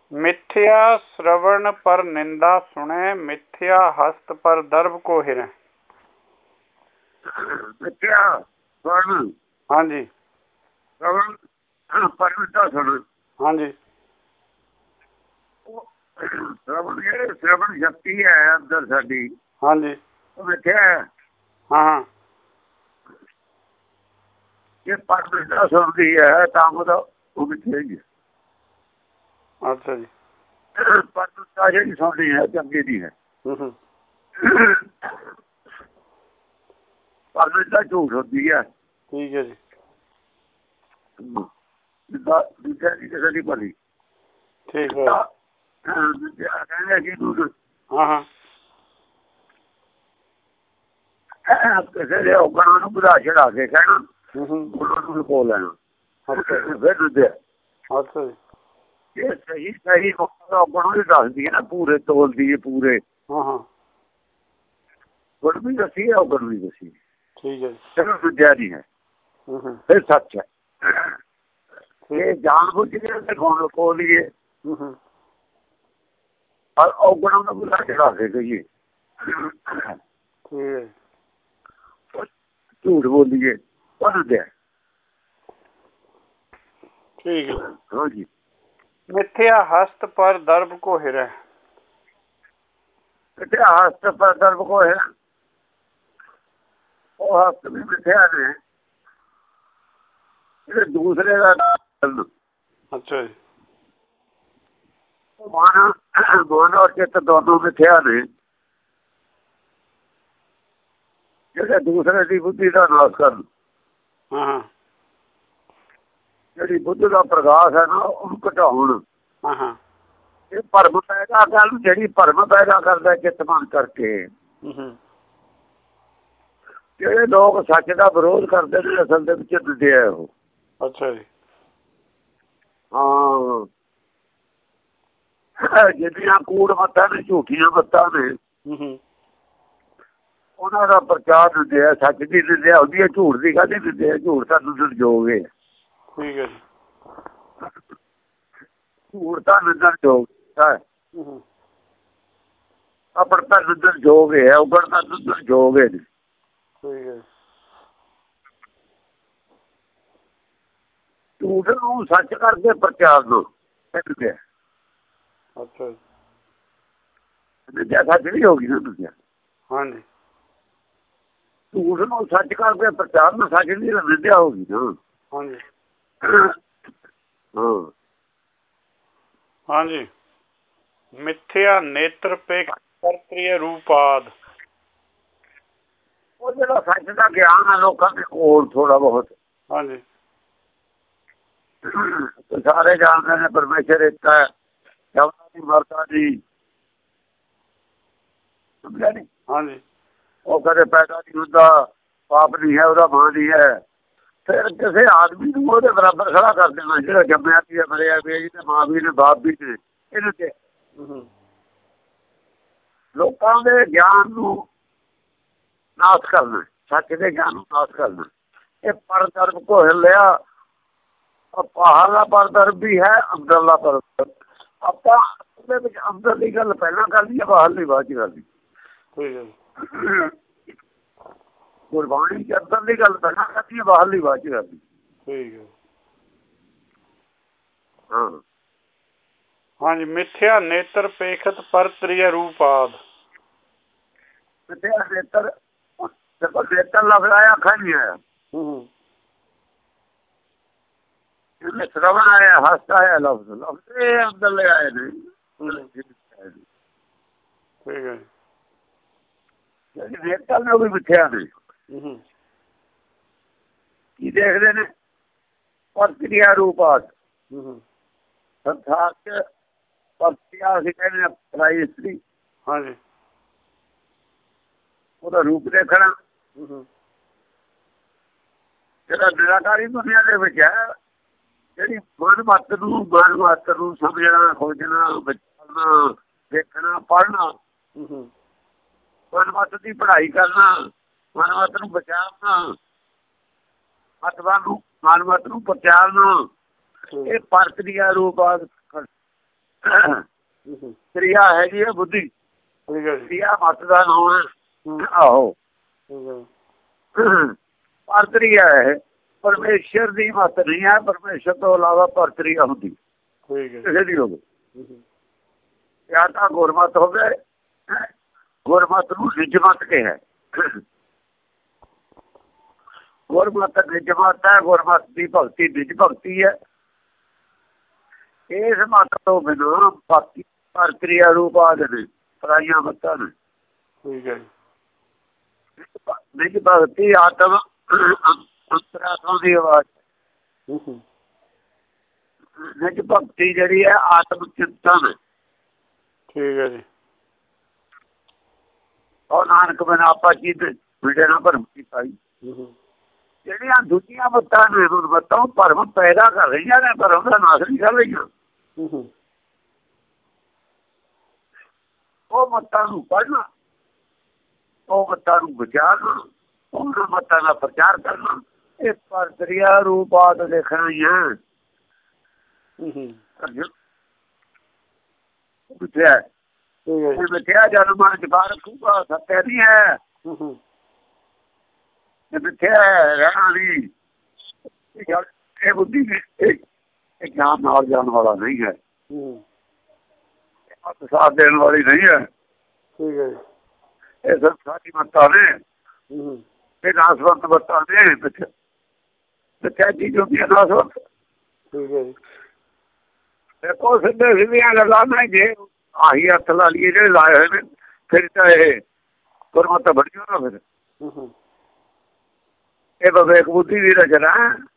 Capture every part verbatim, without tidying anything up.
मिथ्या श्रवण पर निंदा सुने, मिथ्या हस्त पर दर्भ को हिरे। मिथ्या श्रवण, हाँ जी, श्रवण पर निंदा सुने। हाँ जी, श्रवण ये श्रवण शक्ति है अंदर साडी। हाँ जी, मिथ्या है। हाँ हाँ, ये पर निंदा सुनती है तो मतलब वो मिथ्या ही है। अच्छा जी, पर निंदा जी सुननी है चंगी नहीं है। हम्म, पर निंदा झूठ होती है। ठीक है जी, निंदा निंदा नहीं किसी की भली। ठीक है, कहने की तू हाँ हाँ, किसी के औगणों ਨੂੰ ਵਧਾ ਚੜਾ ਕੇ ਕਹਿਣਾ, हम्म, ਉਹਨਾਂ ਨੂੰ ਲੁਕੋ ਲੈਣਾ। अच्छा ਫਿਰ ਨਿੰਦਿਆ अच्छा जी, ਇਹ ਸਹੀ ਸਹੀ ਔਗਣੋਂ ਹੀ ਦੱਸਦੀ ਹੈ ਨਾ, ਪੂਰੇ ਤੋਲਦੀ ਹੈ ਪੂਰੇ। हाँ हाँ, ਗੁਣ ਵੀ ਦੱਸੀ ਹੈ ਔਗਣ ਵੀ ਦੱਸੀ, ठीक है जी, ਚਲੋ ਨਿੰਦਿਆ ਨਹੀਂ ਹੈ, हम्म, ਫਿਰ ਸੱਚ ਹੈ। ਇਹ ਜਾਣ ਬੁੱਝ ਕੇ ਦਿਖਾਉਣ ਲੁਕੋ ਲਈਏ हम्म, ਔਰ ਔਗਣੋਂ ਨੂੰ ਵਧਾ ਚੜਾ ਕੇ ਕਹੀਏ, ठीक है जी, ਝੂਠ ਬੋਲੀਏ, ਉਹ ਨਿੰਦਿਆ। ठीक है। हाँ जी, मिथ्या हस्त पर दर्भ को हिरे। मिथ्या हस्त पर दर्भ को है, वो हस्त भी मिथ्या ने, दूसरे का। अच्छा जी, मन मन और चित्त दोनों मिथ्या ने, ਜਿਹੜੇ ਦੂਸਰੇ ਦੀ ਬੁੱਧੀ ਦਾ ਨਾਸ਼ ਕਰਨ। हाँ हाँ, ਜਿਹੜੀ ਬੁੱਧ ਦਾ ਪ੍ਰਕਾਸ਼ ਹੈ ਨਾ ਉਹਨੂੰ ਘਟਾਉਣ। हाँ हाँ, ਇਹ ਭਰਮ ਪੈਦਾ ਕਰਨ, ਜਿਹੜੀ ਭਰਮ ਪੈਦਾ ਕਰਦਾ ਚਿੱਤ ਮਨ ਕਰਕੇ। हम्म, ਜਿਹੜੇ ਲੋਕ ਸੱਚ ਦਾ ਵਿਰੋਧ ਕਰਦੇ ਨੇ ਅਸਲ ਦੇ ਵਿੱਚ ਦਿੰਦੇ ਆ ਉਹ। अच्छा जी, ਹਾਂ, ਜਿਹੜੀਆਂ ਕੂੜ ਮੱਤਾਂ ਨੇ, ਝੂਠੀਆਂ ਮੱਤਾਂ ਨੇ, हम्म, ਉਹਨਾਂ ਦਾ ਪ੍ਰਚਾਰ ਦਿੰਦੇ ਆ। ਸੱਚ ਦੀ ਦਿੰਦੇ ਆ, ਉਹਦੀ ਝੂਠ ਦੀ ਕਾਹਦੀ ਦਿੰਦੇ ਆ? ਝੂਠ ਤਾਂ ਨਿੰਦਣ ਯੋਗ ਹੈ। ठीक है जी, ਝੂਠ ਤਾਂ ਨਿੰਦਣ ਯੋਗ ਹੈ, हम्म, ਆਪਣ ਤਾਂ ਨਿੰਦਣ ਯੋਗ ਹੈ, ਉਗਣ ਤਾਂ ਨਿੰਦਣ ਯੋਗ ਹੈ। ठीक है, ਝੂਠ ਨੂੰ ਸੱਚ ਕਰਕੇ ਪ੍ਰਚਾਰ ਦੋ। अच्छा जी, ਨਿੰਦਿਆ ਸੱਚ ਨਹੀਂ ਹੋਗੀ ਨਾ ਨਿੰਦਿਆ। हाँ जी, ਝੂਠ ਨੂੰ ਸੱਚ ਕਰਕੇ ਪ੍ਰਚਾਰ ਨੂੰ ਸੱਚ ਨਹੀਂ ਨਿੰਦਿਆ ਹੋਗੀ ਨਾ। हाँ जी, ਹਾਂ, हाँ जी। मिथ्या नेत्रपेक्ष परप्रिय रूपाद। ਉਹ ਜਿਹੜਾ ਸੱਚ ਦਾ ਗਿਆਨ ਹੈ ਲੋਕਾਂ ਦੇ ਕੋਲ ਥੋੜਾ ਬਹੁਤ, हाँ जी, ਸਾਰੇ ਜਾਣਦੇ ਨੇ ਪਰਮੇਸ਼ਰ ਇੱਕ ਹੈ, ਸ਼ਬਦਾਂ ਦੀ ਵਰਤਾ ਦੀ। ਸਮਝਿਆ ਨੀ? हाँ जी, ਉਹ ਕਦੇ ਪੈਦਾ ਨਹੀਂ ਹੁੰਦਾ, ਪਾਪ ਨਹੀਂ ਹੈ, ਉਹਦਾ ਮਾਂ ਨਹੀਂ ਹੈ। ਫਿਰ ਕਿਸੇ ਆਦਮੀ ਨੂੰ ਉਹਦੇ ਬਰਾਬਰ ਖੜਾ ਕਰ ਦੇਣਾ, ਜਿਹੜਾ ਜੰਮਿਆ ਵੀ ਹੈ, ਮਰਿਆ ਵੀ ਹੈ, ਜਿਹਦੇ ਮਾਂ ਵੀ ਨੇ, ਬਾਪ ਵੀ ਨੇ। ਇਹਨੂੰ ਤੇ ਲੋਕਾਂ ਦੇ ਗਿਆਨ ਨੂੰ ਨਾਸ਼ ਕਰਨਾ, ਸੱਚ ਦੇ ਗਿਆਨ ਨੂੰ ਨਾਸ਼ ਕਰਨਾ। ਇਹ ਪਰਦਰਬ ਕੋ ਹਿੱਲਿਆ। ਬਾਹਰਲਾ ਪਰਦਰਬ ਵੀ ਹੈ, ਅੰਦਰਲਾ ਪਰਦਰਬ। ਆਪਾਂ ਉਹਦੇ ਵਿੱਚ ਅੰਦਰਲੀ ਗੱਲ ਪਹਿਲਾਂ ਕਰਨੀ ਹੈ, ਬਾਹਰਲੀ ਬਾਅਦ ਚ ਕਰਨੀ। ਗੁਰਬਾਣੀ ਚ ਅੰਦਰਲੀ ਗੱਲ ਪਹਿਲਾਂ ਕਰਨੀ ਹੈ, ਬਾਹਰਲੀ ਬਾਅਦ ਚ ਕਰਨੀ। ਹਾਂ, हाँ जी। मिथ्या नेत्र पेखत परप्रिय रूपाद। मिथ्या नेत्र, देखो नेत्र लफ्ज आया, अखा नहीं आया। श्रवण आया, हस्त आया, लफ्ज लफ्ज अंदर ले आए नहीं। नेत्र ने भी मिथ्या ने की देखते ने प्रक्रिया रूपात। संसार के प्रक्रिया ਅਸੀਂ ਕਹਿੰਦੇ ਆ ਪਰਾਈ ਇਸਤਰੀ। ਹਾਂਜੀ, ਉਹਦਾ ਰੂਪ ਦੇਖਣਾ। ਜਿਹੜਾ ਨਿਰਾਕਾਰੀ ਦੁਨੀਆ ਦੇ ਵਿੱਚ ਹੈ, ਜਿਹੜੀ ਮਨ ਮੱਤ ਨੂੰ ਮਨ ਮੱਤ ਨੂੰ ਸਮਝਣਾ, ਖੋਜਣਾ, ਵਿਚਾਰਨਾ, ਦੇਖਣਾ, ਪੜ੍ਹਨਾ, ਮਨ ਮੱਤ ਦੀ ਪੜ੍ਹਾਈ ਕਰਨਾ, ਮਨ ਮੱਤ ਨੂੰ ਵਿਚਾਰਨਾ, ਮਤਵਾਂ ਨੂੰ ਮਨ ਮੱਤ ਨੂੰ ਪ੍ਰਚਾਰਨਾ, ਇਹ ਪ੍ਰਕਿਰਿਆ ਰੂਪ ਤ੍ਰਿਆ ਹੈਗੀ ਹੈ ਬੁੱਧੀ। ਤ੍ਰਿਆ ਮੱਤ ਦਾ ਨਾਮ ਹੈ। ਆਹੋ ਪਰਤ੍ਰਿਆ ਹੈ, ਪਰਮੇਸ਼ਰ ਦੀ ਮੱਤ ਨਹੀਂ ਹੈ। ਪਰਮੇਸ਼ਰ ਤੋਂ ਇਲਾਵਾ ਪਰਤ੍ਰਿਆ ਹੁੰਦੀ ਕਿਸੇ ਦੀ ਹੋਵੇ। ਜਾਂ ਤਾਂ ਗੁਰਮਤ ਹੋਵੇ, ਗੁਰਮਤ ਨੂੰ ਨਿਜ ਮਤ ਕਿਹਾ। ਗੁਰਮਤ ਨਿਜ ਮਤ ਹੈ। ਗੁਰਮਤ ਦੀ ਭਗਤੀ ਨਿਜ ਭਗਤੀ ਹੈ। ਇਸ ਮਤ ਤੋਂ ਬਿਨਾਂ ਬਾਕੀ ਪਰਤ੍ਰਿਆ ਰੂਪ ਆਦਿ ਨੇ, ਪਰਾਈਆਂ ਮੱਤਾਂ ਨੇ। ਨਿਜ ਭਗਤੀ ਆਤਮ ਅੰਤਰਾਤਮਾ ਦੀ ਆਵਾਜ਼। ਨਿਜ ਭਗਤੀ ਜਿਹੜੀ ਹੈ ਆਤਮ ਚਿੰਤਨ। ਠੀਕ ਹੈ ਜੀ। ਉਹ ਨਾਨਕ ਬਿਨਾਂ ਆਪਾਂ ਕੀ ਵਿੜੇ ਨਾਲ ਭਰਮ ਕੀਤਾ ਜੀ। ਜਿਹੜੀਆਂ ਦੂਜੀਆਂ ਮੱਤਾਂ ਨੇ ਮੱਤਾਂ ਭਰਮ ਪੈਦਾ ਕਰ ਰਹੀਆਂ ਨੇ, ਭਰਮ ਦਾ ਨਾਸ਼ ਨਹੀਂ ਕਰ ਰਹੀਆਂ। ਉਹ ਮੱਤਾਂ ਨੂੰ ਪੜ੍ਹਨਾ, ਉਹ ਮੱਤਾਂ ਨੂੰ ਵਿਚਾਰਨਾ, ਉਹਨਾਂ ਮੱਤਾਂ ਦਾ ਪ੍ਰਚਾਰ ਕਰਨਾ, ਇਹ ਪਰਤ੍ਰਿਆ ਰੂਪਾਤ ਦੇਖਣਾ ਹੀ ਹੈ। ਮਿੱਥਿਆ ਮਿੱਥਿਆ ਜਦ ਮਨ ਜਗਾ ਰੱਖੂਗਾ ਸੱਤਿਆ ਨਹੀਂ ਹੈ। ਮਿੱਥਿਆ ਰਹਿਣਾ ਨਹੀਂ। ਇਹ ਬੁੱਧੀ ਇਹ ਗਿਆਨ ਨਾਲ ਜਾਣ ਵਾਲਾ ਨਹੀਂ ਹੈ, ਸਾਥ ਦੇਣ ਵਾਲੀ ਨਹੀਂ ਹੈ। ਇਹ ਸਾਡੀ ਮੱਤਾਂ ਨੇ, ਇਹ ਨਾਸਵੰਤ ਮੱਤਾਂ ਨੇ। ਮਿੱਥਿਆ ਚੀਜ਼ ਹੁੰਦੀ ਹੈ ਨਾਸਵੰਤ। ਦੇਖੋ ਸਿੱਧੇ ਸਿੱਧੀਆਂ ਗੱਲਾਂ ਨੇ, ਜੇ ਆਹੀ ਹੱਥ ਲਾ ਲਈਏ ਜਿਹੜੇ ਲਾਏ ਹੋਏ ਨੇ, ਫਿਰ ਤਾਂ ਇਹ ਗੁਰਮਤਿ ਬਣ ਜੂ ਨਾ। ਫਿਰ ਇਹ ਵਿਵੇਕ ਬੁੱਧੀ ਦੀ ਰਚਨਾ।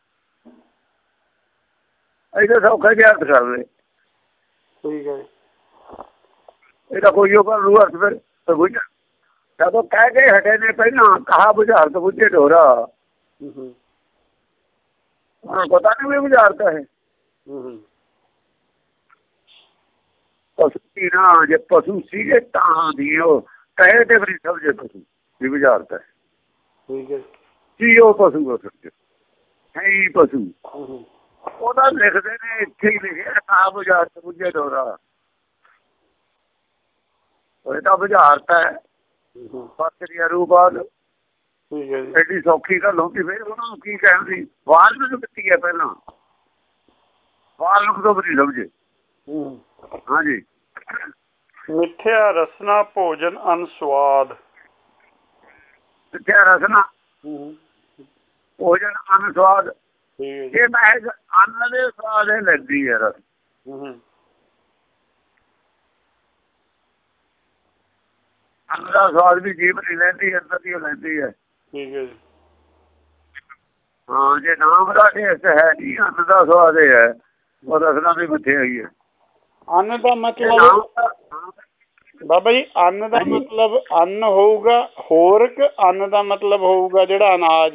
ਇਹਦਾ ਸੌਖਾ ਜਿਹਾ ਅਰਥ ਕਰ ਲੈ। ਇਹਦਾ ਕੋਈ ਉਹ ਕਰ ਲੂ ਅਰਥ। ਫਿਰ ਬੁਝ ਜਦੋਂ ਕਹਿ ਕੇ ਹਟੇ ਨੇ ਪਹਿਲਾਂ ਕਹਾ ਬੁਝਾਰਤ ਬੁੱਝੇ ਢੋਰਾ। ਉਹਨਾਂ ਪਤਾ ਨਹੀਂ ਵੀ ਬੁਝਾਰਤ ਹੈ। ਪਸ਼ੂ ਕੀ ਨਾ, ਜੇ ਪਸ਼ੂ ਸੀਗੇ ਤਾਂ ਦੀ ਉਹ ਕਹੇ ਤੇ ਵੀ ਸਮਝੇ ਪਸ਼ੂ ਵੀ ਬੁਝਾਰਤ ਹੈ। ਕੀ ਉਹ ਪਸ਼ੂ ਹੋ ਸਕਦੇ ਹੈ ਹੀ ਪਸ਼ੂ। ਉਹਦਾ ਲਿਖਦੇ ਨੇ ਇੱਥੇ ਹੀ ਲਿਖਿਆ ਕਹਾ ਬੁਝਾਰਤ ਬੁੱਝੇ ਢੋਰਾ। ਇਹ ਤਾਂ ਬੁਝਾਰਤ ਹੈ। ਪਰਤ੍ਰਿਆ ਰੂਪਾਤ ਐਡੀ ਸੌਖੀ ਗੱਲ ਹੁੰਦੀ। ਫਿਰ ਉਹਨਾਂ ਨੂੰ ਕੀ ਕਹਿਣ ਦੀ ਵਾਰ ਨੂੰ ਦਿੱਤੀ ਹੈ ਪਹਿਲਾਂ। ਵਾਰ ਨੂੰ ਤੋਂ ਵੀ ਨਹੀਂ ਸਮਝੇ। ਹਾਂਜੀ। ਮਿੱਥਿਆ ਰਸਨਾ ਭੋਜਨ ਅਨੁਸਵਾਦ। ਮਿੱਥਿਆ ਰਸਨਾ ਭੋਜਨ ਅਨੁਸਵਾਦ। ਇਹ ਮੈਂ ਅੰਨ ਦੇ ਸਵਾਦ ਇਹ ਲੈਂਦੀ ਹੈ ਰਸ। ਅੰਨ ਦਾ ਸਵਾਦ ਵੀ ਜੀਭ ਨਹੀਂ ਲੈਂਦੀ, ਅੰਦਰ ਦੀ ਲੈਂਦੀ ਹੈ। ਹਾਂ ਜੇ ਨਾਮ ਦਾ ਟੇਸਟ ਹੈ ਨਹੀਂ, ਅੰਨ ਦਾ ਸਵਾਦ ਇਹ ਹੈ। ਉਹ ਰਸਨਾ ਵੀ ਮਿੱਥਿਆ ਹੀ ਹੈ। ਅੰਨ ਦਾ ਮਤਲਬ ਬਾਬਾ ਜੀ, ਅੰਨ ਦਾ ਮਤਲਬ ਅੰਨ ਹੋਊਗਾ ਹੋਰ ਕਿ ਅੰਨ ਦਾ ਮਤਲਬ ਹੋਊਗਾ ਜਿਹੜਾ ਅਨਾਜ?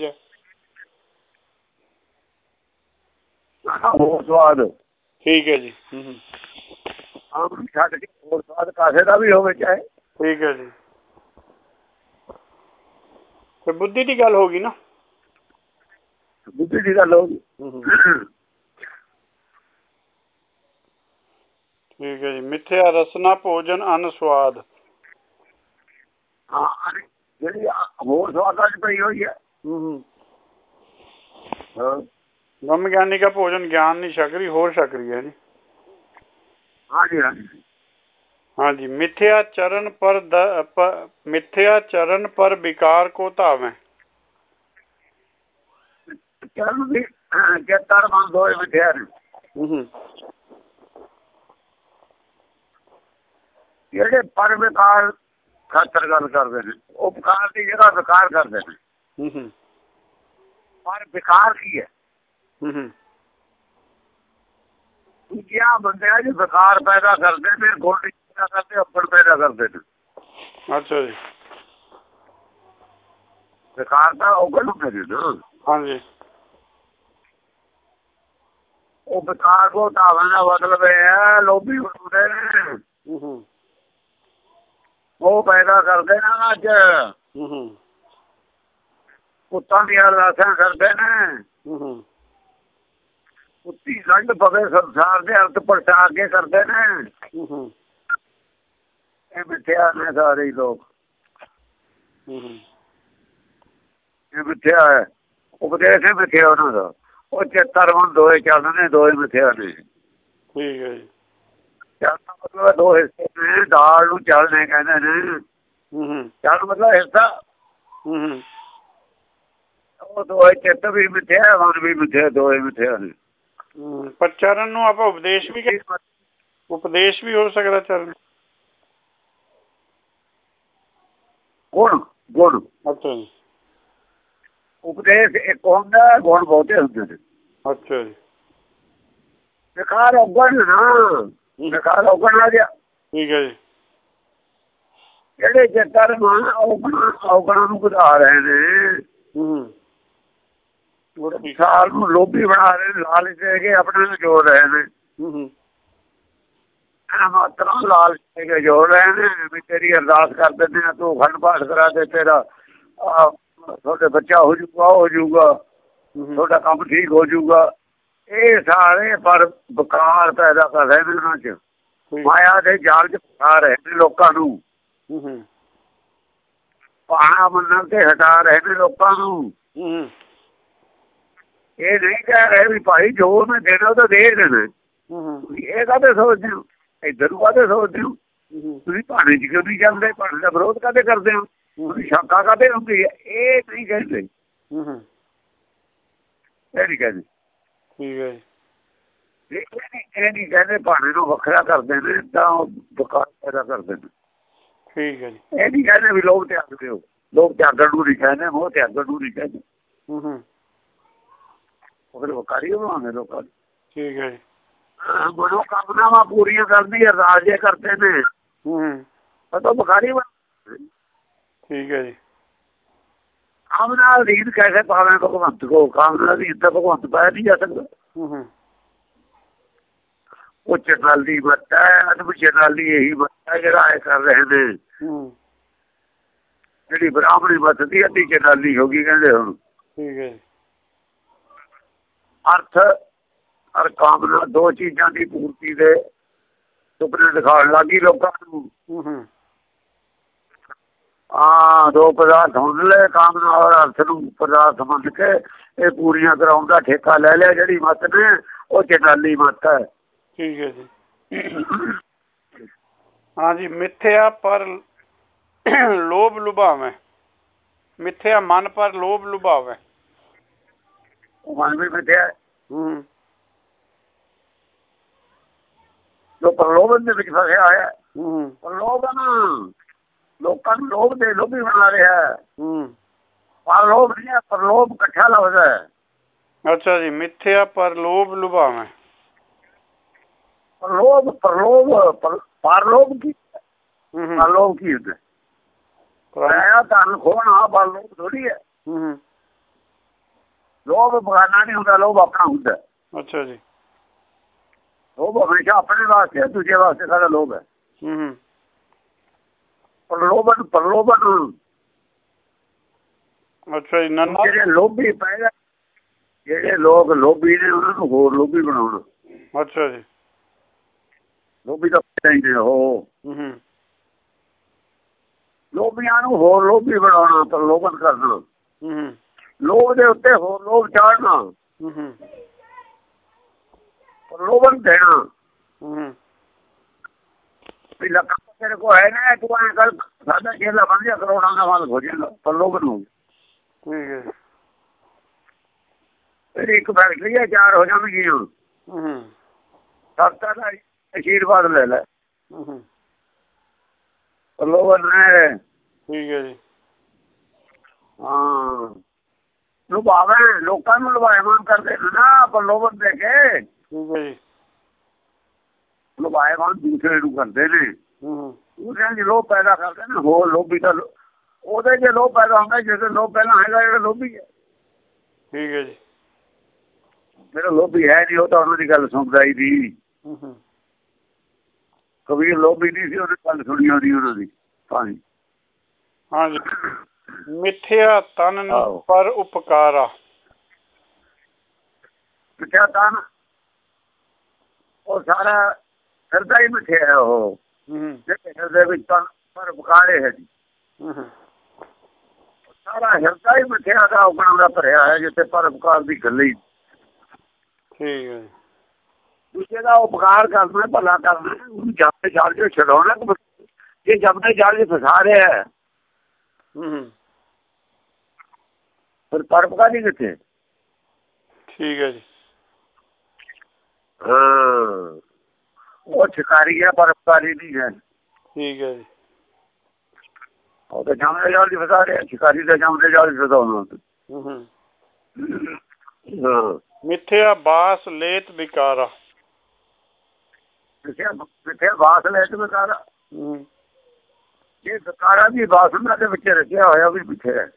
ਹੋਰ ਸਵਾਦ। ਠੀਕ ਹੈ ਜੀ। ਛੱਡ ਕੇ ਹੋਰ ਸਵਾਦ ਕਾਸੇ ਦਾ ਵੀ ਹੋਵੇ ਚਾਹੇ। ਠੀਕ ਹੈ ਜੀ। ਤੇ ਬੁੱਧੀ ਦੀ ਗੱਲ ਹੋ ਗਈ ਨਾ। ਬੁੱਧੀ ਦੀ ਗੱਲ ਹੋ ਗਈ। ਠੀਕ ਹੈ ਜੀ। ਮਿੱਥਿਆ ਰਸਨਾ ਭੋਜਨ ਅਨੁਸਵਾਦ। ਹਾਂ ਜਿਹੜੀ ਹੋਰ ਸਵਾਦਾਂ ਚ ਪਈ ਹੋਈ ਹੈ। ਬ੍ਰਹਮ ਗਿਆਨੀ ਕਾ ਭੋਜਨ ਗਿਆਨ ਨਹੀਂ ਛਕ ਰਹੀ, ਹੋਰ ਛਕ ਰਹੀ ਹੈ ਜੀ। ਹਾਂਜੀ ਹਾਂਜੀ ਹਾਂਜੀ। ਮਿੱਥਿਆ ਚਰਨ ਪਰ ਮਿੱਥਿਆ ਚਰਨ ਪਰ ਵਿਕਾਰ ਕੋ ਧਾਵੇ। ਚਰਨ ਦੀ ਚੇਤਰ ਬੰਦ ਹੋਏ ਮਿੱਥਿਆ ਨੇ। ਜਿਹੜੇ ਪਰ ਵਿਕਾਰ ਖਾਤਰ ਗੱਲ ਕਰਦੇ ਨੇ, ਉਹ ਵਿਕਾਰ ਦੀ ਜਗ੍ਹਾ ਵਿਕਾਰ ਕਰਦੇ ਨੇ। ਪਰ ਵਿਕਾਰ ਕੀ ਹੈ? ਦੂਜਿਆਂ ਬੰਦਿਆਂ ਚ ਵਿਕਾਰ ਪੈਦਾ ਕਰਦੇ ਨੇ, ਗੋਡੀ ਪੈਦਾ ਕਰਦੇ, ਅੱਪੜ ਪੈਦਾ ਕਰਦੇ ਨੇ। ਅੱਛਾ ਜੀ। ਵਿਕਾਰ ਤਾਂ ਉਹ ਹੁੰਦੇ ਨੇ ਨਾ। ਹਾਂਜੀ। ਉਹ ਵਿਕਾਰ ਕੋ ਧਾਵਨ ਦਾ ਮਤਲਬ ਇਹ ਹੈ ਲੋਭੀ ਹੁੰਦੇ ਨੇ, ਉਹ ਪੈਦਾ ਕਰਦੇ ਨੇ। ਅੱਜ ਪੁੱਤਾਂ ਦੀਆਂ ਅਰਦਾਸਾਂ ਕਰਦੇ ਨੇ, ਉੱਤੀ ਗੰਢ ਪਵੇ ਸੰਸਾਰ ਦੇ ਅਰਥ ਪਲਟਾ ਕੇ ਕਰਦੇ ਨੇ। ਇਹ ਮਿੱਥਿਆ ਨੇ ਸਾਰੇ ਹੀ ਲੋਕ, ਇਹ ਮਿੱਥਿਆ ਹੈ। ਉਪਦੇਸ਼ ਹੀ ਮਿੱਥਿਆ ਉਹਨਾਂ ਦਾ। ਉਹ ਚੇਤਰ ਹੁਣ ਦੋਏ ਚੱਲਦੇ, ਦੋਏ ਮਿੱਥਿਆ ਨੇ। ਠੀਕ ਹੈ ਜੀ। ਚੱਲਦਾ ਮਤਲਬ ਦੋ ਹਿੱਸੇ ਨੇ, ਦਾਲ ਨੂੰ ਚੱਲਣੇ ਕਹਿੰਦੇ ਨੇ। ਚੱਲ ਮਤਲਬ ਹਿੱਸਾ। ਉਹ ਦੋਏ ਚਿੱਤ ਵੀ ਮਿੱਥਿਆ, ਮਨ ਵੀ ਮਿੱਥਿਆ, ਦੋਏ ਮਿੱਥਿਆ ਨੇ। ਪਰ ਚਰਨ ਨੂੰ ਆਪਾਂ ਉਪਦੇਸ਼ ਵੀ, ਉਪਦੇਸ਼ ਵੀ ਹੋ ਸਕਦਾ ਚਰਨ। ਗੁਣ ਗੁਣ ਅੱਛਾ ਜੀ। ਉਪਦੇਸ਼ ਇੱਕ ਹੁੰਦਾ, ਗੁਣ ਬਹੁਤੇ ਹੁੰਦੇ ਨੇ। ਅੱਛਾ ਜੀ। ਵਿਕਾਰ ਔਗਣ ਨਾ, ਵਿਕਾਰ ਔਗਣ ਆ ਗਿਆ। ਠੀਕ ਹੈ ਜੀ। ਜਿਹੜੇ ਚੇਤਰ ਔਗਣ ਔਗਣਾਂ ਨੂੰ ਵਧਾ ਰਹੇ ਨੇ, ਸਾਲ ਨੂੰ ਲੋਭੀ ਬਣਾ ਰਹੇ ਨੇ, ਲਾਲਚ ਦੇ ਕੇ ਆਪਣੇ ਨੂੰ ਜੋੜ ਰਹੇ ਨੇ। ਮਾਤਰਾ ਲਾਲਚ ਦੇ ਕੇ ਜੋੜ ਰਹੇ ਨੇ ਵੀ ਤੇਰੀ ਅਰਦਾਸ ਕਰ ਦਿੰਦੇ ਆ, ਤੂੰ ਅਖੰਡ ਪਾਠ ਕਰਾ ਦੇ, ਤੇਰਾ ਤੁਹਾਡੇ ਬੱਚਾ ਹੋ ਜੂਗਾ, ਹੋ ਜੂਗਾ, ਤੁਹਾਡਾ ਕੰਮ ਠੀਕ ਹੋ ਜੂਗਾ। ਇਹ ਸਾਰੇ ਪਰ ਵਿਕਾਰ ਪੈਦਾ ਕਰ ਰਹੇ ਨੇ ਉਹਨਾਂ ਚ, ਮਾਇਆ ਦੇ ਜਾਲ ਚ ਫਸਾ ਰਹੇ ਨੇ ਲੋਕਾਂ ਨੂੰ, ਪਾਣਾ ਮੰਨਣ ਤੇ ਹਟਾ ਰਹੇ ਨੇ ਲੋਕਾਂ ਨੂੰ। ਇਹ ਨਹੀਂ ਕਹਿ ਰਹੇ ਵੀ ਭਾਈ ਜੋ ਮੈਂ ਦੇਣਾ ਉਹ ਤਾਂ ਦੇ ਦੇਣਾ। ਇਹ ਕਾਹਦੇ ਸੋਚਦੇ ਹੋ, ਇੱਧਰ ਨੂੰ ਕਾਹਦੇ ਸੋਚਦੇ ਹੋ? ਤੁਸੀਂ ਭਾਣੇ ਚ ਕਿਉਂ ਨਹੀਂ ਜਾਂਦੇ? ਭਾਣੇ ਦਾ ਵਿਰੋਧ ਕਾਹਦੇ ਕਰਦੇ ਹੋ? ਤੁਸੀਂ ਸ਼ੰਕਾ ਕਾਹਦੇ ਹੁੰਦੀ ਹੈ? ਇਹ ਨਹੀਂ ਕਹਿੰਦੇ, ਇਹ ਨਹੀਂ ਕਹਿੰਦੇ। ਠੀਕ ਹੈ ਜੀ। ਇਹ ਨਹੀਂ ਕਹਿੰਦੇ ਭਾਣੇ ਨੂੰ ਵੱਖਰਾ ਕਰਦੇ ਨੇ ਤਾਂ ਵਿਕਾਰ ਪੈਦਾ ਕਰਦੇ ਨੇ। ਠੀਕ ਹੈ ਜੀ। ਇਹ ਨਹੀਂ ਕਹਿੰਦੇ ਵੀ ਲੋਕ ਤਿਆਗ ਦਿਓ, ਲੋਕ ਤਿਆਗਣ ਨੂੰ ਨਹੀਂ ਕਹਿੰਦੇ, ਉਹ ਤਿਆਗਣ ਨੂੰ ਨਹੀਂ ਕਹਿੰਦੇ। ਉਹ ਵਿਕਾਰੀ ਬਣਾਉਂਦੇ ਲੋਕਾਂ ਨੂੰ। ਠੀਕ ਹੈ ਜੀ। ਮਨੋ ਕਾਮਨਾਵਾਂ ਪੂਰੀਆਂ ਕਰਦੀ ਹੈ, ਰਾਜੇ ਕਰਦੇ ਨੇ, ਉਹ ਵਿਕਾਰੀ ਬਣਾਉਂਦੇ। ਠੀਕ ਹੈ ਜੀ। ਕਾਮਨਾ ਅਧੀਨ ਕੈਸੇ ਪਾਵੇਂ ਭਗਵੰਤ ਕੋ? ਕਾਮਨਾ ਅਧੀਨ ਤਾਂ ਭਗਵੰਤ ਪਾਇਆ ਨਹੀਂ ਜਾ ਸਕਦਾ। ਉਹ ਚਟਾਲੀ ਮੱਤ ਹੈ, ਅਦਬ ਚਟਾਲੀ ਇਹੀ ਮੱਤ ਹੈ ਜਿਹੜਾ ਇਹ ਕਰ ਰਹੇ ਨੇ। ਜਿਹੜੀ ਬ੍ਰਾਹਮਣੀ ਮੱਤ ਦੀ ਅੱਧੀ ਚਟਾਲੀ ਹੋ ਗਈ ਕਹਿੰਦੇ ਹੁਣ। ਠੀਕ ਹੈ। ਅਰਥ ਔਰ ਕਾਮਨਾ ਦੋ ਚੀਜ਼ਾਂ ਦੀ ਪੂਰਤੀ ਦੇ ਸੁਪਨੇ ਦਿਖਾਉਣ ਲੱਗੀ ਲੋਕਾਂ ਨੂੰ। ਹਾਂ, ਦੋ ਪਦਾਰਥ ਹੁੰਦੇ ਲੈ, ਕਾਮਨਾ ਔਰ ਅਰਥ ਨੂੰ ਪਦਾਰਥ ਮੰਨ ਕੇ ਇਹ ਪੂਰੀਆਂ ਕਰਾਉਣ ਦਾ ਠੇਕਾ ਲੈ ਲਿਆ। ਜਿਹੜੀ ਮੱਤ ਨੇ ਉਹ ਚਟਾਲੀ ਮੱਤ ਹੈ। ਠੀਕ ਹੈ ਜੀ। ਹਾਂਜੀ। ਮਿੱਥਿਆ ਪਰ ਲੋਭ ਲੁਭਾਵੇਂ, ਮਿੱਥਿਆ ਮਨ ਪਰ ਲੋਭ ਲੁਭਾਵੇਂ। ਮਨ ਵੀ ਮਿੱਥਿਆ ਜੋ ਪ੍ਰਲੋਭਨ ਦੇ ਵਿੱਚ ਫਸਿਆ ਹੋਇਆ। ਪ੍ਰਲੋਭਨ ਲੋਕਾਂ ਨੂੰ ਲੋਭ ਦੇ ਲੋਭੀ ਬਣਾ ਰਿਹਾ। ਪਰ ਲੋਭ ਨਹੀਂ ਹੈ, ਪ੍ਰਲੋਭ ਇਕੱਠਾ ਲਫ਼ਜ਼ ਹੈ। ਅੱਛਾ ਜੀ। ਮਿੱਥਿਆ ਪਰ ਲੋਭ ਲੁਭਾਵੇਂ। ਪ੍ਰਲੋਭ ਪ੍ਰਲੋਭ ਪਰਲੋਭ ਕੀ? ਪਰਲੋਭ ਕੀ ਹੁੰਦਾ? ਪਰਾਇਆ ਧਨ ਖੋਣਾ ਪਰਲੋਭ ਥੋੜੀ ਹੈ। ਲੋਭ ਬਗਾਨਾ ਨਹੀਂ ਹੁੰਦਾ, ਲੋਭ ਆਪਣਾ ਹੁੰਦਾ। ਅੱਛਾ ਜੀ। ਲੋਭ ਹਮੇਸ਼ਾ ਆਪਣੇ ਵਾਸਤੇ ਹੈ, ਦੂਜੇ ਵਾਸਤੇ ਸਾਡਾ ਲੋਭ ਹੈ। ਪ੍ਰਲੋਭਨ ਪ੍ਰਲੋਭਨ ਅੱਛਾ ਜੀ। ਜਿਹੜੇ ਲੋਭੀ ਪੈਦਾ, ਜਿਹੜੇ ਲੋਕ ਲੋਭੀ ਨੇ ਉਹਨਾਂ ਨੂੰ ਹੋਰ ਲੋਭੀ ਬਣਾਉਣਾ। ਅੱਛਾ ਜੀ। ਲੋਭੀ ਤਾਂ ਚਾਹੀਦੇ ਉਹ ਲੋਭੀਆਂ ਨੂੰ ਹੋਰ ਲੋਭੀ ਬਣਾਉਣਾ, ਪ੍ਰਲੋਭਨ ਕਰਨਾ, ਲੋਭ ਦੇ ਉੱਤੇ ਹੋਰ ਲੋਭ ਚਾੜਨਾ, ਪ੍ਰਲੋਭਨ ਦੇਣਾ ਵੀ ਲੱਖਾਂ ਤੇਰੇ ਕੋਲ ਹੈ ਨਾ, ਤੂੰ ਐਂ ਕਰ ਸਾਡਾ ਚੇਲਾ ਬਣ ਜਾ, ਕਰੋੜਾਂ ਦਾ ਮਾਲਕ ਹੋ ਜਾਏਗਾ। ਪ੍ਰਲੋਭਨ ਹੋ ਗਿਆ। ਫਿਰ ਇੱਕ ਫੈਕਟਰੀ ਹੈ, ਚਾਰ ਹੋ ਜਾਣਗੀਆਂ। ਸੱਤਾਂ ਦਾ ਆਸ਼ੀਰਵਾਦ ਲੈ ਲੈ, ਪ੍ਰਲੋਭਨ ਹੈ। ਠੀਕ ਹੈ ਜੀ। ਹਾਂ, ਲੁਭਾਵੇਂ ਲੋਕਾਂ ਨੂੰ ਲੁਭਾਇਮਾਨ ਕਰਦੇ ਨਾ ਪ੍ਰਲੋਭਨ ਦੇ ਕੇ। ਠੀਕ ਹੈ ਜੀ। ਲੁਭਾਇਮਾਨ ਦੂਸਰੇ ਨੂੰ ਕਰਦੇ ਨੇ, ਦੂਸਰਿਆਂ ਚ ਲੋਭ ਪੈਦਾ ਕਰਦੇ ਨੇ। ਹੋਰ ਲੋਭੀ ਤਾਂ ਉਹਦੇ ਚ ਲੋਭ ਪੈਦਾ ਹੁੰਦਾ ਜਿਹਦੇ ਲੋਭ ਪਹਿਲਾਂ ਹੈਗਾ, ਜਿਹੜਾ ਲੋਭੀ ਹੈ। ਠੀਕ ਹੈ ਜੀ। ਜਿਹੜਾ ਲੋਭੀ ਹੈ ਨਹੀਂ, ਉਹ ਤਾਂ ਉਹਨਾਂ ਦੀ ਗੱਲ ਸੁਣਦਾ ਹੀ ਨਹੀਂ। ਕਬੀਰ ਲੋਭੀ ਨਹੀਂ ਸੀ, ਉਹਨੇ ਗੱਲ ਸੁਣੀ ਹੋਣੀ ਉਹਨਾਂ ਦੀ। ਹਾਂਜੀ। ਹਾਂਜੀ। ਮਿੱਥਿਆ ਤਨ ਪਰ ਉਪਕਾਰਾ। ਮਿੱਥਿਆ ਤਨ ਉਹ ਸਾਰਾ ਹਿਰਦਾ ਹੀ ਮਿੱਠਿਆ ਉਹ ਹਿਰਦੇ ਵਿੱਚ ਪਰ ਬੁਕਾਰੇ ਹੈ ਜੀ ਸਾਰਾ ਹਿਰਦਾ ਹੀ ਮਿੱਠਿਆ ਦਾ ਉਗਣ ਦਾ ਭਰਿਆ ਹੈ ਜਿੱਥੇ ਪਰ ਬੁਕਾਰ ਦੀ ਗੱਲ ਹੀ ਠੀਕ ਹੈ ਦੂਜੇ ਦਾ ਉਪਕਾਰ ਕਰਨਾ ਭਲਾ ਕਰਨਾ ਉਹਨੂੰ ਜੰਮਦੇ ਜਾਲ ਚ ਛਡਾਉਣਾ ਜੇ ਜੰਮਦੇ ਜਾਲ ਚ ਫਸਾ ਰਿਹਾ ਫਿਰ ਪਰਪਕਾਰ ਨਹੀਂ ਕਿੱਥੇ ਠੀਕ ਹੈ ਜੀ ਹਾਂ ਉਹ ਸ਼ਿਕਾਰੀ ਹੈ ਪਰਪਕਾਰੀ ਨਹੀਂ ਹੈ ਠੀਕ ਹੈ ਜੀ ਉਹ ਤਾਂ ਜੰਮਦੇ ਜਾਲ ਚ ਫਸਾ ਰਿਹਾ ਸ਼ਿਕਾਰੀ ਦਾ ਜੰਮਦੇ ਜਾਲ ਚ ਫਸਾਉਣਾ ਹਾਂ ਮਿੱਥਿਆ ਬਾਸ ਲੇਤ ਵਿਕਾਰਾ ਮਿੱਥਿਆ ਬਾਸ ਲੇਤ ਵਿਕਾਰਾ ਇਹ ਵਿਕਾਰਾ ਦੀ ਬਾਸਨਾ ਦੇ ਵਿੱਚ ਰੱਖਿਆ ਹੋਇਆ ਵੀ ਮਿੱਥਿਆ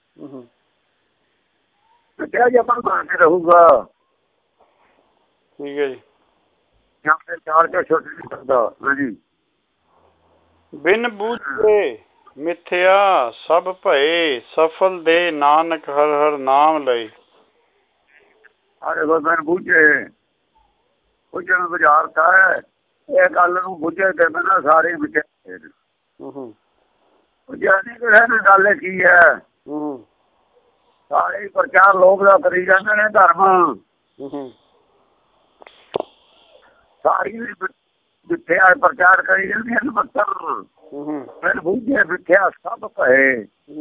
ਮਿੱਥਿਆ ਜੇ ਆਪਾਂ ਬਣ ਕੇ ਰਹੂਗਾ ਠੀਕ ਹੈ ਜੀ ਜੰਮਦੇ ਜਾਲ ਚ ਛੁੱਟ ਨਹੀਂ ਸਕਦਾ ਹਾਂਜੀ ਬਿਨ ਬੂਝੇ ਮਿੱਥਿਆ ਸਭ ਭਏ ਸਫਲ ਦੇ ਨਾਨਕ ਹਰ ਹਰ ਨਾਮ ਲਏ ਸਾਰੇ ਬੰਦਨ ਬੁੱਝੇ ਬੁੱਝਣ ਬੁਝਾਰਤਾ ਹੈ ਇਹ ਗੱਲ ਨੂੰ ਬੁੱਝੇ ਤੇ ਬਿਨਾਂ ਸਾਰੇ ਵਿਚੇ ਬੁੱਝਿਆ ਨਹੀਂ ਕਿਸੇ ਨੇ ਗੱਲ ਕੀ ਹੈ ਸਾਰੇ ਪ੍ਰਚਾਰ ਲੋਕ ਦਾ ਕਰੀ ਜਾਂਦੇ ਨੇ ਧਰਮ ਸਾਰੀ ਮਿੱਥਿਆ ਪ੍ਰਚਾਰ ਕਰੀ ਜਾਂਦੀਆਂ ਨੇ ਮੱਤਾਂ ਫਿਰ ਬੁੱਝੇ ਮਿੱਥਿਆ ਸਭ ਭਏ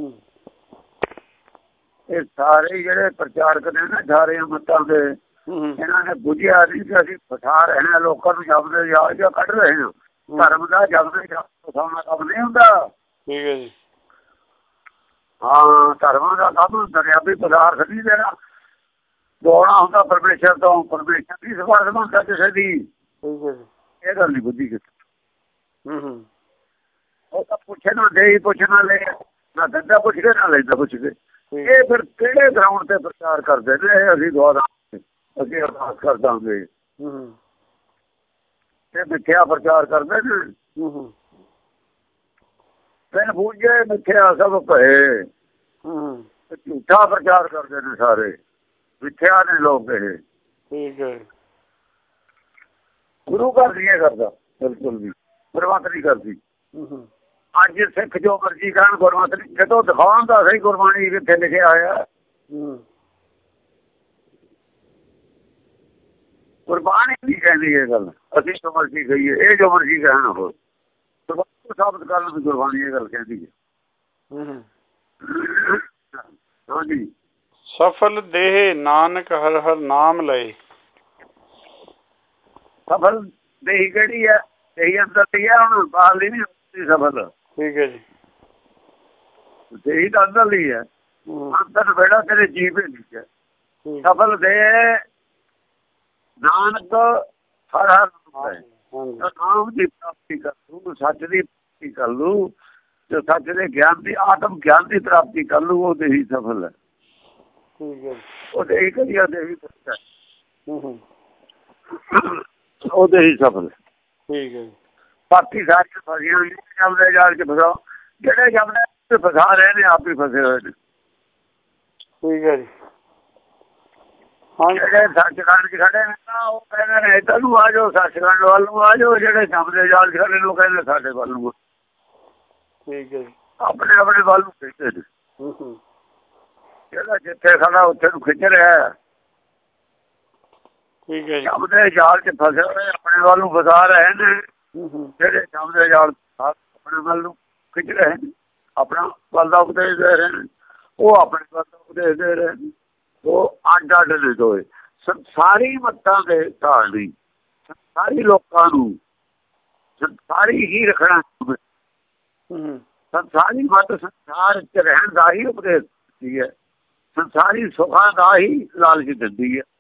ਇਹ ਸਾਰੇ ਜਿਹੜੇ ਪ੍ਰਚਾਰਕ ਨੇ ਨਾ ਸਾਰੇ ਮੱਤਾਂ ਦੇ ਇਹਨਾਂ ਨੇ ਬੁੱਝਿਆ ਨਹੀਂ ਕਿ ਅਸੀਂ ਫਸਾ ਰਹੇ ਹਾਂ ਲੋਕਾਂ ਨੂੰ ਜਪਦੇ ਜਾਲ ਜਾਂ ਕੱਢ ਰਹੇ ਹਾਂ ਧਰਮ ਦਾ ਜਪਦੇ ਜਾਲ ਫਸਾਉਣਾ ਕੰਮ ਨਹੀਂ ਹੁੰਦਾ ਠੀਕ ਹੈ ਜੀ ਹਾਂ ਧਰਮਾਂ ਦਾ ਕੰਮ ਦਰਿਆਵੀ ਪਦਾਰਥ ਨਹੀਂ ਦੇਣਾ ਦੌੜਨਾ ਹੁੰਦਾ ਪਰਮੇਸ਼ਰ ਤੋਂ ਪਰਮੇਸ਼ਰ ਦੀ ਸਿਫਾਰਿਸ਼ ਮੰਗਦਾ ਕਿਸੇ ਦੀ ਇਹ ਗੱਲ ਨਹੀਂ ਬੁੱਝੀ ਕਿਤੇ ਉਹ ਤਾਂ ਪੁੱਛੇ ਨਾ ਦੇ ਪੁੱਛਣਾ ਲੈ ਨਾ ਦੰਦਾ ਪੁੱਛ ਕੇ ਨਾ ਲੈਂਦਾ ਪੁੱਛ ਕੇ ਇਹ ਫਿਰ ਕਿਹੜੇ ਗਰਾਊਂਡ ਤੇ ਪ੍ਰਚਾਰ ਕਰਦੇ ਨੇ ਅਸੀਂ ਦੁਆਰਾ ਅਸੀਂ ਅਰਦਾਸ ਕਰ ਦਾਂਗੇ ਇਹ ਮਿੱਥਿਆ ਪ੍ਰਚਾਰ ਕਰਦੇ ਨੇ ਫਿਰ ਬੂਝੇ ਮਿੱਥਿਆ ਸਭ ਭਏ ਝੂਠਾ ਪ੍ਰਚਾਰ ਕਰਦੇ ਨੇ ਸਾਰੇ ਮਿੱਥਿਆ ਨੇ ਲੋਕ ਇਹ ਠੀਕ ਹੈ ਗੁਰੂ ਘਰ ਨਹੀਂ ਕਰਦਾ ਬਿਲਕੁਲ ਵੀ ਗੁਰਮਤ ਨਹੀਂ ਕਰਦੀ ਅੱਜ ਸਿੱਖ ਜੋ ਮਰਜੀ ਕਹਿਣ ਗੁਰਮਤ ਨਹੀਂ ਜਦੋਂ ਦਿਖਾਉਣ ਦਾ ਸਹੀ ਗੁਰਬਾਣੀ ਕਿੱਥੇ ਲਿਖਿਆ ਹੋਇਆ ਗੁਰਬਾਣੀ ਨਹੀਂ ਕਹਿੰਦੀ ਇਹ ਗੱਲ ਅਸੀਂ ਜੋ ਮਰਜੀ ਕਹੀਏ ਇਹ ਜੋ ਮਰਜੀ ਕਹਿਣ ਉਹ ਸਾਬਤ ਕਰਨ ਦੀ ਗੁਰਬਾਣੀ ਇਹ ਗੱਲ ਕਹਿੰਦੀ ਹੈ ਹਾਂਜੀ ਸਫਲ ਦੇਹ ਨਾਨਕ ਹਰ ਹਰ ਨਾਮ ਲਏ ਸਫਲ ਦੇਹੀ ਕਿਹੜੀ ਹੈ ਦੇਹੀ ਅੰਦਰ ਦੀ ਹੈ ਹੁਣ ਬਾਹਰਲੀ ਨਹੀਂ ਹੁੰਦੀ ਸਫਲ ਠੀਕ ਹੈ ਜੀ ਦੇਹੀ ਤਾਂ ਅੰਦਰ ਲਈ ਹੈ ਅੰਦਰ ਬੈਠਾ ਤੇਰੇ ਜੀਵ ਵਿੱਚ ਹੈ ਸਫਲ ਦੇ ਨਾਨਕ ਹਰ ਹਰ ਨਾਮ ਦੀ ਪ੍ਰਾਪਤੀ ਕਰ ਲੂ ਸੱਚ ਦੀ ਪ੍ਰਾਪਤੀ ਕਰ ਲੂ ਤੇ ਸੱਚ ਦੇ ਗਿਆਨ ਦੀ ਆਤਮ ਗਿਆਨ ਦੀ ਪ੍ਰਾਪਤੀ ਕਰ ਲੂ ਉਹ ਦੇਹੀ ਸਫਲ ਹੈ ਉਹ ਦੇਹੀ ਕਰੀਆ ਦੇਹੀ ਉਹ ਦੇਹੀ ਸਫਲ ਠੀਕ ਹੈ ਬਾਕੀ ਸਾਰੀਆਂ ਫਸੀਆਂ ਜਮਦੇ ਜਾਲ ਚ ਫਸਾਓ ਜਿਹੜੇ ਜਮਦੇ ਫਸਾ ਰਹੇ ਨੇ ਆਪ ਹੀ ਫਸੇ ਹੋਏ ਨੇ ਠੀਕ ਹੈ ਜੀ ਜਿਹੜੇ ਸੱਚਖੰਡ ਚ ਖੜੇ ਨੇ ਨਾ ਉਹ ਕਹਿੰਦੇ ਨੇ ਇੱਧਰ ਨੂੰ ਆ ਜਾਓ ਸੱਚਖੰਡ ਵੱਲ ਨੂੰ ਆ ਜਾਓ ਜਿਹੜੇ ਜਮਦੇ ਜਾਲ ਚ ਖੜੇ ਨੂੰ ਕਹਿੰਦੇ ਸਾਡੇ ਵੱਲ ਨੂੰ ਠੀਕ ਹੈ ਜੀ ਆਪਣੇ ਆਪਣੇ ਵੱਲ ਨੂੰ ਖਿੱਚਦੇ ਨੇ ਜਿਹੜਾ ਜਿੱਥੇ ਖੜਾ ਉੱਥੇ ਨੂੰ ਖਿੱਚ ਰਿਹਾ ਠੀਕ ਹੈ ਜੀ ਜਮਦੇ ਜਾਲ ਚ ਫਸੇ ਹੋਏ ਆਪਣੇ ਵੱਲ ਨੂੰ ਫਸਾ ਰਹੇ ਨੇ ਜਿਹੜੇ ਜਮਦੇ ਜਾਲ ਆਪਣੇ ਵੱਲ ਨੂੰ ਖਿੱਚ ਰਹੇ ਨੇ ਆਪਣਾ ਵੱਲ ਦਾ ਉਪਦੇਸ਼ ਦੇ ਰਹੇ ਨੇ ਉਹ ਆਪਣੇ ਵੱਲ ਦਾ ਉਪਦੇਸ਼ ਦੇ ਰਹੇ ਨੇ ਉਹ ਅੱਡ ਅੱਡ ਨੇ ਦੋਏ ਸਾਰੀ ਮੱਤਾਂ ਦੇ ਢਾਲੀ ਸਾਰੀ ਲੋਕਾਂ ਨੂੰ ਸਾਰੀ ਹੀ ਰੱਖਣਾ ਸੰਸਾਰੀ ਮੱਤ ਸੰਸਾਰ ਚ ਰਹਿਣ ਦਾ ਹੀ ਉਪਦੇਸ਼ ਦਿੰਦੀ ਹੈ ਸੰਸਾਰੀ ਸੁੱਖਾਂ ਦਾ ਹੀ ਲਾਲਚ ਦਿੰਦੀ ਹੈ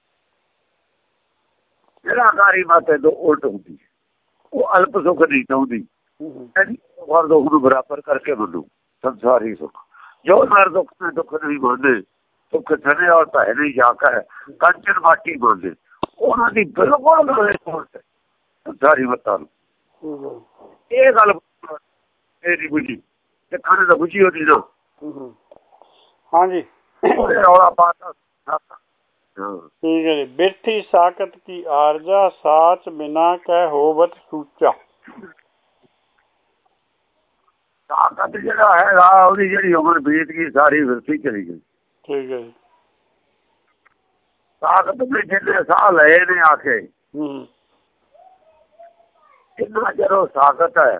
ਜਿਹੜਾ ਕਾਰੀ ਮੱਤ ਤੋਂ ਉਲਟ ਹੁੰਦੀ ਹੈ ਉਹ ਅਲਪ ਸੁੱਖ ਨਹੀਂ ਚਾਹੁੰਦੀ ਹਰ ਦੁੱਖ ਨੂੰ ਬਰਾਬਰ ਕਰਕੇ ਮੰਨੂ ਸੰਸਾਰੀ ਸੁੱਖ ਜੋ ਨਰ ਦੁੱਖ ਨੇ ਦੁੱਖ ਨਹੀਂ ਮੰਨਦੇ ਸੁੱਖ ਥਨੇ ਔਰ ਭੈ ਨਹੀਂ ਜਾਕਰ ਕੰਚਨ ਮਾਟੀ ਮੰਨਦੇ ਉਹਨਾਂ ਦੀ ਬਿਲਕੁਲ ਸੰਸਾਰੀ ਮੱਤਾਂ ਨੂੰ ਇਹ ਗੱਲ ਇਹਦੀ ਬੁਝੀ ਤੇ ਖਾਣੇ ਦਾ ਬੁਝੀ ਉਹਦੀ ਨਾ ਹਾਂਜੀ ਰੌਲਾ ਪਾਤਾ ठीक है जी। बिरथी साकत की आरजा साच बिना कह होवत सूचा। ताकत ਜਿਹੜਾ ਹੈਗਾ ਉਹਦੀ ਜਿਹੜੀ ਉਮਰ ਬੀਤ ਗਈ ਸਾਰੀ ਵਿਰਥੀ ਚਲੀ ਗਈ। ਠੀਕ ਹੈ ਜੀ। ਤਾਕਤ ਦੇ ਜਿੰਨੇ ਸਾਹ ਲਏ ਨੇ ਆ ਕੇ ਜਿੰਨਾ ਚਿਰ ਉਹ ਤਾਕਤ ਹੈ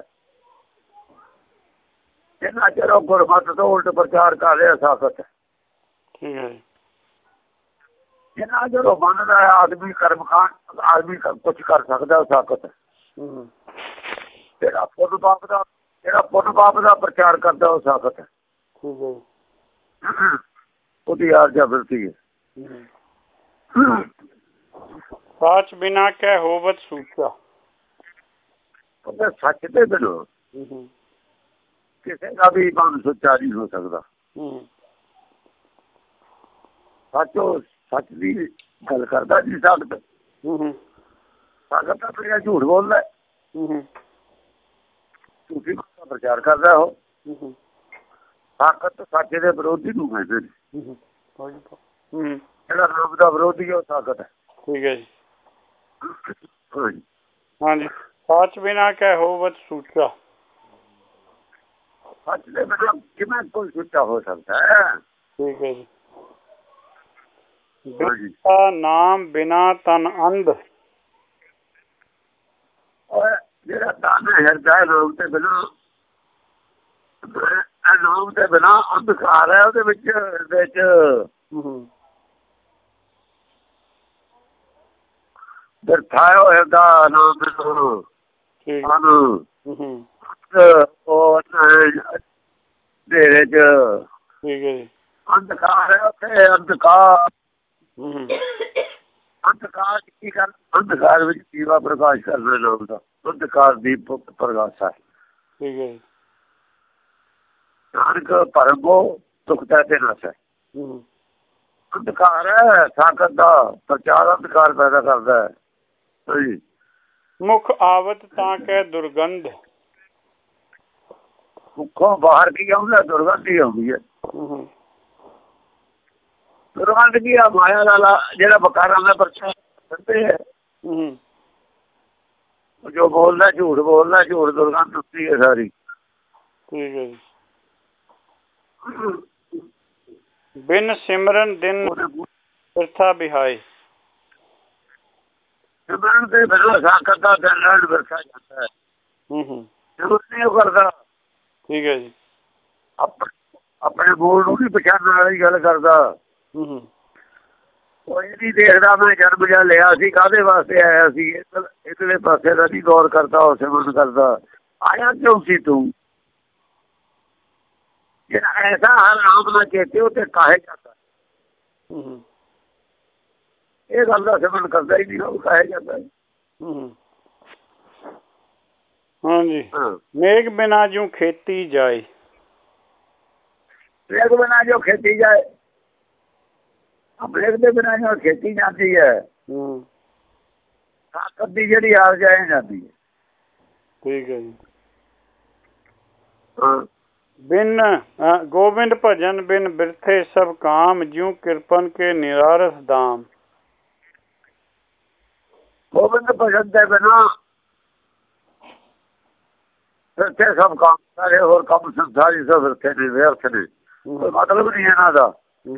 ਜਿੰਨਾ ਚਿਰ ਉਹ ਗੁਰਮਤਿ ਤੋਂ ਉਲਟ ਪ੍ਰਚਾਰ ਕਰ ਰਿਹਾ ਤਾਕਤ ਹੈ। ਠੀਕ ਹੈ ਜੀ। ਜਿੰਨਾ ਚਿਰ ਉਹ ਮੰਨਦਾ ਹੈ ਆਦਮੀ ਕਰਮ ਖਾਨ ਆਦਮੀ ਕੁਛ ਕਰ ਸਕਦਾ ਤਾਕਤ ਹੈ। ਜਿਹੜਾ ਪੁੰਨ ਪਾਪ ਦਾ ਜਿਹੜਾ ਪੁੰਨ ਪਾਪ ਦਾ ਪ੍ਰਚਾਰ ਕਰਦਾ ਉਹ ਤਾਕਤ ਹੈ। ਠੀਕ ਹੈ। ਉਹਦੀ ਆਰਜਾ ਬਿਰਤੀ ਹੈ। ਸਾਚ ਬਿਨਾ ਕਹਿ ਹੋਵਤ ਸੂਚਾ। ਸੱਚ ਦੇ ਬਿਨਾਂ ਕਿਸੇ ਦਾ ਵੀ ਮਨ ਸੁੱਚਾ ਨਹੀਂ ਹੋ ਸਕਦਾ। ਸੱਚ ਉਹ ਸੱਚ ਦੀ ਗੱਲ ਕਰਦਾ ਨਹੀਂ ਤਾਕਤ। ਤਾਕਤ ਆਪਣੀ ਝੂਠ ਬੋਲਦਾ ਝੂਠੀ ਦਾ ਪ੍ਰਚਾਰ ਕਰਦਾ ਉਹ। ਤਾਕਤ ਸੱਚ ਦੇ ਵਿਰੋਧੀ ਨੂੰ ਕਹਿੰਦੇ ਨੇ। ਜਿਹੜਾ ਰੱਬ ਦਾ ਵਿਰੋਧੀ ਹੈ ਉਹ ਤਾਕਤ ਹੈ। ਠੀਕ ਹੈ ਜੀ। ਹਾਂਜੀ। ਸੱਚ ਬਿਨਾ ਕਹਿ ਹੋਵਤ ਸੂਚਾ। ਸੱਚ ਦੇ ਬਿਨਾਂ ਕਿਵੇਂ ਕੋਈ ਸੁੱਚਾ ਹੋ ਸਕਦਾ ਹੈ। ਠੀਕ ਹੈ ਜੀ। ਬਿਰਥਾ ਨਾਮ ਬਿਨਾ ਤਨ ਅੰਧ। ਜਿਹੜਾ ਤਨ ਹਿਰਦਾ ਨਾਮ ਤੇ ਬਿਨਾਂ ਨਾਮ ਤੇ ਬਿਨਾਂ ਅੰਧਕਾਰ ਹੈ ਉਹਦੇ ਵਿੱਚ ਵਿੱਚ ਬਿਰਥਾ ਹਿਰਦਾ ਨਾਮ ਬਿਨਾਂ ਉਹ ਹਨੇਰੇ ਚ ਅੰਧਕਾਰ ਹੈ ਉੱਥੇ ਅੰਧਕਾਰ ਅੰਧਕਾਰ ਕੀ ਕਰ ਅੰਧਕਾਰ ਵਿੱਚ ਜੀਵਾ ਪ੍ਰਕਾਸ਼ ਕਰਨਾ ਨਾਮ ਦਾ ਅੰਧਕਾਰ ਦੀਪ ਪ੍ਰਕਾਸ਼ ਹੈ। ਠੀਕ ਹੈ। ਨਾਨਕ ਭਰਮੋ ਦੁਖਦਾ ਤੇ ਨਸ ਹੈ। ਅੰਧਕਾਰ ਹੈ ਤਾਕਤ ਦਾ ਪ੍ਰਚਾਰ ਅੰਧਕਾਰ ਪੈਦਾ ਕਰਦਾ ਹੈ। ਮੁਖ ਆਵਤ ਤਾਂ ਕਹਿ ਦੁਰਗੰਧ। ਮੁੱਖੋਂ ਬਾਹਰ ਕੀ ਆਉਂਦਾ ਦੁਰਗੰਧ ਹੀ ਆਉਂਦੀ ਹੈ। ਦੁਰਗੰਧ ਕੀ ਆ ਮਾਇਆ ਦਾ ਜਿਹੜਾ ਬਕਾਰਾਂ ਦਾ ਪ੍ਰਚਾਰ ਕਰਦੇ ਹੈ ਜੋ ਬੋਲਦਾ ਝੂਠ ਬੋਲਦਾ ਝੂਠ ਦੁਰਗੰਧ ਹੁੰਦੀ ਹੈ ਸਾਰੀ। ਠੀਕ ਹੈ ਜੀ। ਬਿਨ ਸਿਮਰਨ ਦਿਨ ਬਿਰਥਾ ਬਿਹਾਏ। ਸਿਮਰਨ ਦੇ ਬਿਨਾਂ ਸਾਕਤ ਦਾ ਦਿਨ ਰਹਿਣ ਬਿਰਥਾ ਜਾਂਦਾ ਹੈ। ਜ਼ਰੂਰ ਨਹੀਂ ਉਹ ਕਰਦਾ। ਠੀਕ ਹੈ ਜੀ। ਆਪਣੇ ਮੂਲ ਨੂੰ ਨਹੀਂ ਪਛਾਣਨ ਵਾਲੀ ਗੱਲ ਕਰਦਾ। ਉਹ ਇਹ ਨਹੀਂ ਦੇਖਦਾ ਮੈਂ ਜਨਮ ਜਿਹਾ ਲਿਆ ਸੀ ਕਾਹਦੇ ਵਾਸਤੇ ਆਇਆ ਸੀ ਇਧਰਲੇ ਪਾਸੇ ਦਾ ਨਹੀਂ ਗੌਰ ਕਰਦਾ ਉਹ ਸਿਮਰਨ ਕਰਦਾ। ਆਇਆ ਕਿਉਂ ਸੀ ਤੂੰ ਜਿਹੜਾ ਐਸਾ ਹਰ ਰਾਮ ਨਾਲ ਚੇਤੇ ਉਹ ਤੇ ਕਾਹੇ ਜਾਂਦਾ। ਇਹ ਗੱਲ ਦਾ ਸਿਮਰਨ ਕਰਦਾ ਹੀ ਨਹੀਂ ਉਹ ਕਾਹੇ ਜਾਂਦਾ। ਹਾਂਜੀ। ਮੇਘ ਬਿਨਾ ਜੂ ਖੇਤੀ ਜਾਏ। ਮੇਘ ਬਿਨਾ ਜੋ ਖੇਤੀ ਜਾਏ ਮੇਘ ਦੇ ਬਿਨਾ ਜੋ ਖੇਤੀ ਜਾਂਦੀ ਹੈ ਤਾਕਤ ਦੀ ਜਿਹੜੀ ਆ ਜਾਏ ਜਾਂਦੀ ਹੈ। ਠੀਕ ਹੈ ਜੀ। ਬਿਨ ਗੋਬਿੰਦ ਭਜਨ ਬਿਨ ਬਿਰਥੇ ਸਭ ਕਾਮ ਜਿਉ ਕਿਰਪਨ ਕੇ ਨਿਰਾਰਸ ਦਾਮ। ਗੋਬਿੰਦ ਭਜਨ ਦੇ ਬਿਨਾ ਬਿਰਥੇ ਸਭ ਕਾਮ ਸਾਰੇ ਹੋਰ ਕੰਮ ਸੰਸਾਰੀ ਸਭ ਬਿਰਥੇ ਨੇ ਵਿਅਰਥ ਨੇ ਕੋਈ ਮਤਲਬ ਨਹੀਂ ਇਹਨਾਂ ਦਾ।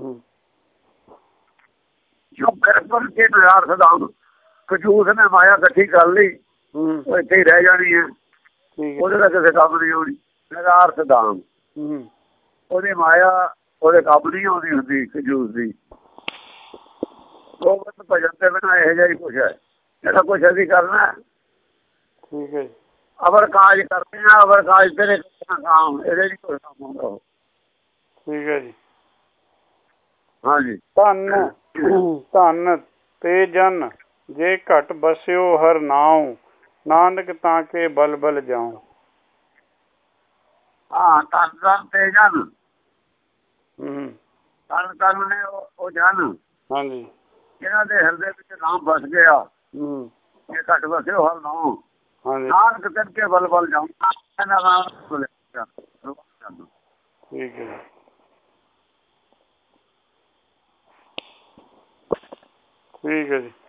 ਜੋ ਕਿਰਪਨ ਕੇ ਨਿਰਾਰਸ ਦਾਮ ਕਜੂਸ ਨੇ ਮਾਇਆ ਇਕੱਠੀ ਕਰ ਲਈ ਉਹ ਇੱਥੇ ਹੀ ਰਹਿ ਜਾਣੀ ਹੈ। ਉਹਦੇ ਦਾ ਕਿਸੇ ਕੰਮ ਨਹੀਂ ਆਉਣੀ। ਨਿਰਾਰਸ ਦਾਮ ਉਹਦੀ ਮਾਇਆ ਉਹਦੇ ਕੰਮ ਨਹੀਂ ਆਉਂਦੀ ਹੁੰਦੀ ਕਜੂਸ ਦੀ। ਗੋਬਿੰਦ ਭਜਨ ਦੇ ਬਿਨਾਂ ਇਹੋ ਜਿਹਾ ਹੀ ਕੁਛ ਹੈ ਜਿਹੜਾ ਕੁਛ ਅਸੀਂ ਕਰਨਾ। ਠੀਕ ਹੈ। ਅਵਰ ਕਾਜ ਕਰਦੇ ਹਾਂ ਅਵਰ ਕਾਜ ਤੇਰੇ ਕੰਮ ਇਹਦੇ ਨਹੀਂ ਕੋਈ ਕੰਮ ਆਉਂਦਾ ਉਹ। ਠੀਕ ਹੈ ਜੀ। ਹਾਂਜੀ। ਧੰਨ ਧੰਨ ਤੇ ਜਨ ਜੇ ਘਟ ਬਸਿਓ ਹਰ ਨਾਉ ਨਾਨਕ ਤਾਂ ਕੇ ਬਲ ਬਲ ਜਾਉ। ਹਾਂ ਧੰਨ ਧੰਨ ਤੇ ਜਨ ਧੰਨ ਧੰਨ ਨੇ ਉਹ ਜਨ ਹਾਂਜੀ ਜਿਹਨਾਂ ਦੇ ਹਿਰਦੇ ਵਿੱਚ ਨਾਮ ਵਸ ਗਿਆ ਜੇ ਘਟ ਬਸਿਓ ਹਰ ਨਾਉ ਨਾਨਕ ਤਨ ਕੇ ਬਲ ਬਲ ਜਾਉ। ਠੀਕ ਹੈ। ਠੀਕ ਹੈ ਜੀ।